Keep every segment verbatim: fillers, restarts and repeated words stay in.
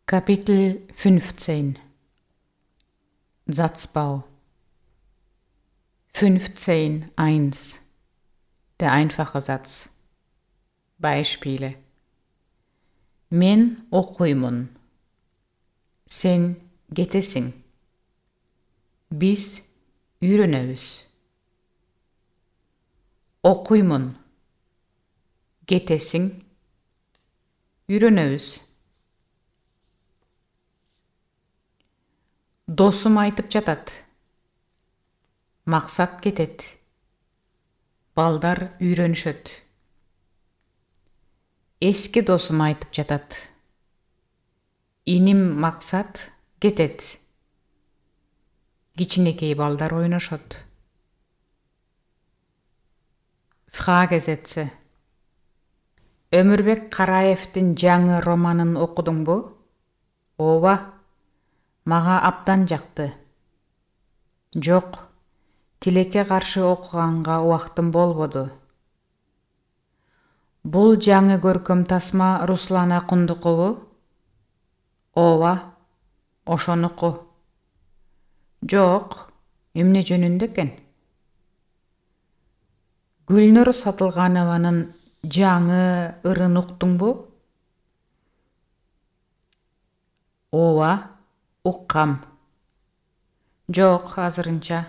Kapitel fünfzehn Satzbau fünfzehn eins Der einfache Satz. Beispiele: Men okuymun. Sen getesin. Biz үйрөнөбүз. Okuymun. Getesin. Үйрөнөбүz. Досум айтып жатат. Максат кетет. Балдар үйрөнүшөт. Эски досум айтып жатат. Иним Максат кетет. Кичинекей балдар ойношот. Фрагеsätze. Өмүрбек Караевдин жаңы романын окудуңбу? Ооба. Мага абдан жакты. Жок, тилекке каршы окуганга убактым болбоду. Бул жаңы көркөм тасма Руслан Акундукубу? Ооба, ошонуку. Жок, эмне жөнүндө экен? Гүлнур Сатылганованын жаңы ырын уктуңбу? Ооба, уккам. Жок, азырынча.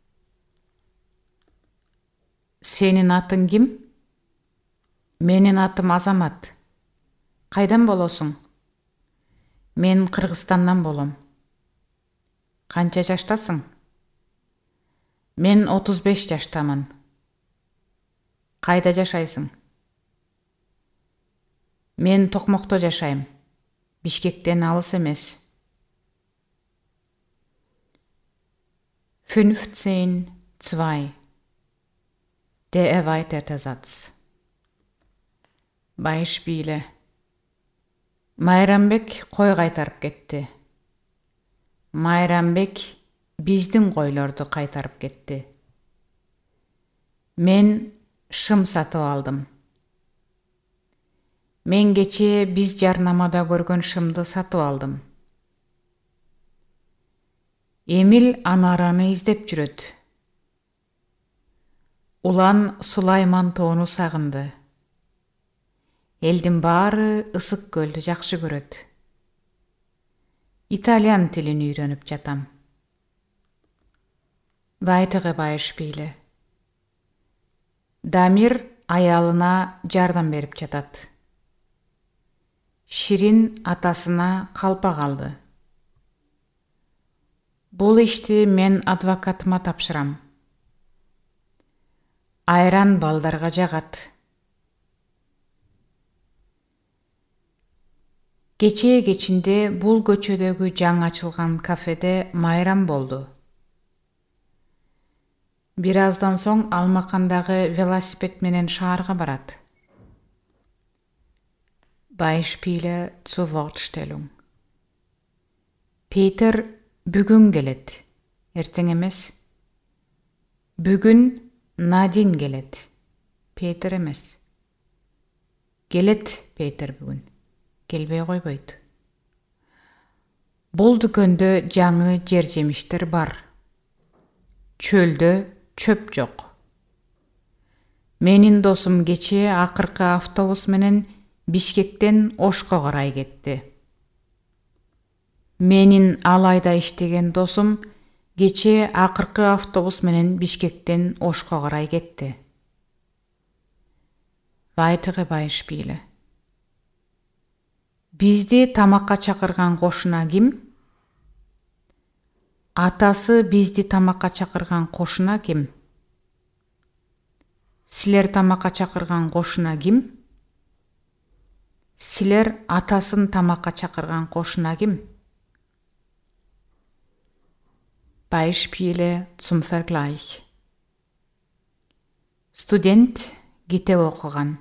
Сенин атың ким? Менин атым Азамат. Кайдан болосуң? Мен Кыргызстандан болом. Канча жаштасың? Мен отуз беш жаштамын. Кайда жашайсың? Мен Токмокто жашайм. Бишкектен алыс эмес. fünfzehn zwei Der erweiterte Satz. Beispiele: Майрамбек кой кайтарып кетти. Майрамбек биздин койлорду кайтарып кетти. Мен шым сатып алдым. Мен кечээ биз жарнамада көргөн шымды сатып алдым. Эмил Анараны издеп жүрөт. Улан Сулайман тоону сагынды. Элдин баары ысык көлдү жакшы көрөт. Итальян тилин үйрөнүп жатам. Weitere Beispiele. Дамир аялына жардам берип жатат. Ширин атасына калпак алды. Бул ишти мен адвокатыма тапшырам. Айран балдарга жагат. Кечээ кечинде бул көчөдөгү жаңы ачылган кафеде майрам болду. Бир аздан соң Алмакандагы велосипед менен шаарга барат. Beispiele zur Wortstellung. Peter бүгүн келет. Эртең эмес. Бүгүн Надин келет. Петер эмес. Келет Петер бүгүн. Келбей койбойт. Бул дүкөндө жаңы жер жемиштер бар. Чөлдө чөп жок. Менин досум кечээ акыркы автобус менен Бишкектен Ошко карай кетти. Менин ал айда иштеген досум кечээ акыркы автобус менен Бишкектен Ошко карай кетти. Weitere Beispiele. Бизди тамакка чакырган кошуна ким? Атасы бизди тамакка чакырган кошуна ким? Силер тамакка чакырган кошуна ким? Силер атасын тамакка чакырган кошуна ким? Beispiele zum Vergleich. Студент китеп окуган.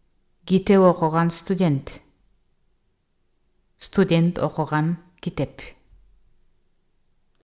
Китеп окуган студент. Студент окуган китеп.